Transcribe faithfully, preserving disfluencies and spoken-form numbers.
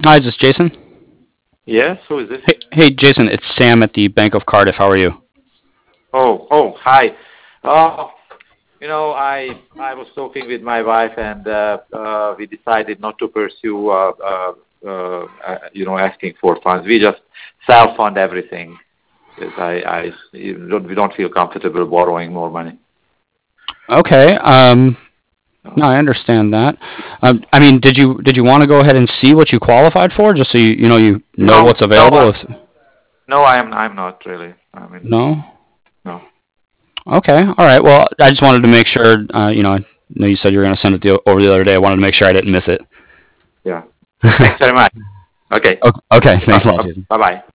Hi, is this Jason? Yes, who is this? Hey, hey, Jason, it's Sam at the Bank of Cardiff. How are you? Oh, oh, hi. Oh, you know, I I was talking with my wife, and uh, uh, we decided not to pursue, uh, uh, uh, uh, you know, asking for funds. We just self-fund everything. Because I, I, you don't, we don't feel comfortable borrowing more money. Okay. Um, no, No, I understand that. Um, I mean, did you did you want to go ahead and see what you qualified for, just so you you know you know no, what's no, available? I, If no, I'm I'm not really. I mean, no. no. Okay. All right. Well, I just wanted to make sure. Uh, you know, I know you said you were going to send it the, over the other day. I wanted to make sure I didn't miss it. Yeah. Thanks very much. Okay. Okay. Okay. Bye Thanks a lot, Jason. bye.